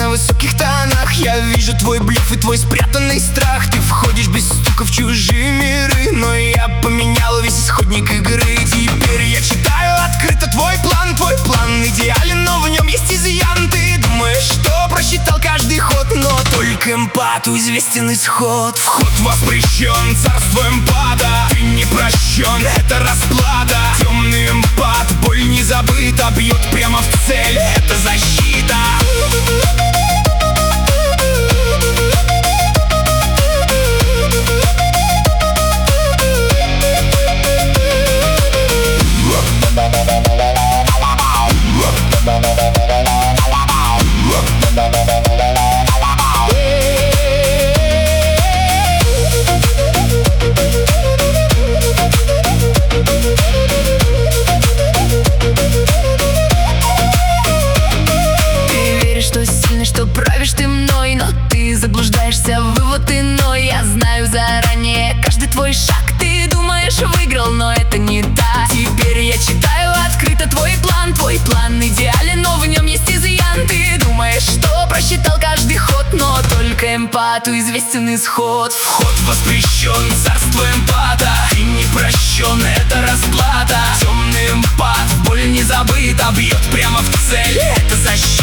на высоких тонах. Я вижу твой блеф и твой спрятанный страх. Ты входишь без стука в чужие миры, но я поменял весь исходник игры. Теперь я читаю открыто твой план. Твой план идеален, но в нем есть изъян. Ты думаешь, что просчитал каждый ход, но только эмпату известен исход. Вход воспрещен, царство эмпата. Ты не прощен, это расплата. Темный эмпат, боль не забыта. Бьет прямо в цель, это защита. Что правишь ты мной, но ты заблуждаешься, вывод иной. Я знаю заранее каждый твой шаг. Ты думаешь, выиграл, но это не так. Теперь я читаю открыто твой план. Твой план идеален, но в нем есть изъян. Ты думаешь, что просчитал каждый ход, но только эмпату известен исход. Вход воспрещен, царство эмпата. Ты не прощен, это расплата. Темный эмпат, боль не забыта. Бьет прямо в цель, это защита.